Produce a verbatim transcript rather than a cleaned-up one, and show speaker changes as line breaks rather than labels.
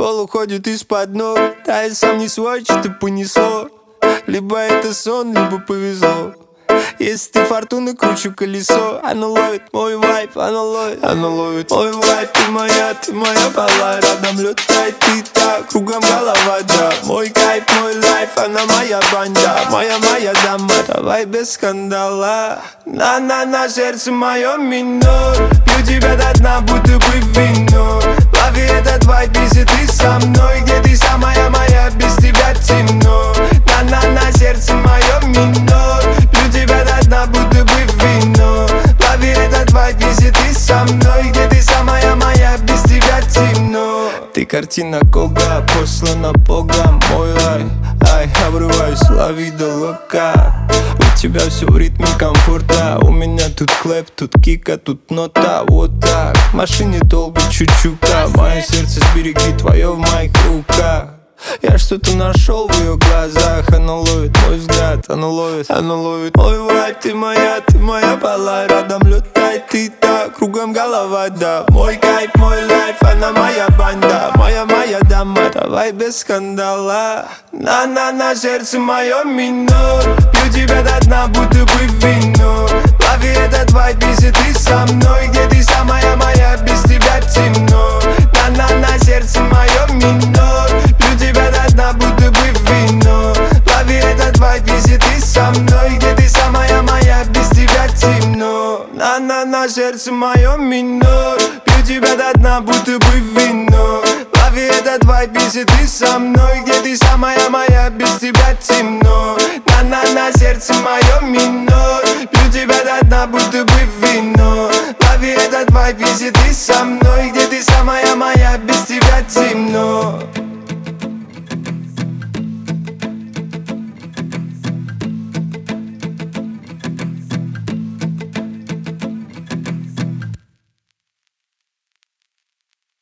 Пол уходит из-под ног, да я сам не свой, что-то понесло. Либо это сон, либо повезло. Если ты фортуны, кручу колесо. Оно ловит мой вайп, оно ловит, оно ловит мой вайп. Ты моя, ты моя пала, рядом летает ты так, кругом голова, да. Мой кайф, мой лайф, она моя банда, моя, моя дама. Давай без скандала. На-на-на, сердце мое минор. Пью тебя до дна, будто бы вино. Лови этот вайп, если ты со мной. Где ты самая моя, без тебя темно. На-на-на, сердце мое минор. Пью тебя до дна, будто бы вино. Лови этот вайп, если ты со мной. Где ты самая моя, без тебя темно. Ты картина Гога, послана Богом. Мой лай, ай, обрываюсь, лови до лока. У тебя все в ритме комфорта. У меня тут клэп, тут кика, тут нота. Вот так, в машине долбит чучука. Мое сердце сбереги, твое в моих руках. Я что-то нашел в ее глазах. Оно ловит мой взгляд, оно ловит, оно ловит мой вайп. Ты моя, ты моя пала, рядом летает ты так, кругом голова, да. Мой кайф, мой лайф, она моя банда, моя, моя дама. Давай без скандала. На-на-на, сердце мое минор. Пью тебя до дна, будто бы вино. Лови этот вайп, если ты со мной. Где ты самая моя, без тебя темно. На-на-на, сердце мое минор. Пью тебя до дна, будто бы вино. Лови этот вайп, если ты со мной. Где ты самая моя, без тебя темно. На-на-на, сердце мое минор. Пью тебя до дна, будто бы вино. Лови этот вайп, если ты со мной. Где ты самая моя, без тебя темно. На-на-на, сердце мое минор. Пью тебя до дна, будто бы вино. Лови этот вайп, если ты со мной. Где ты самая моя,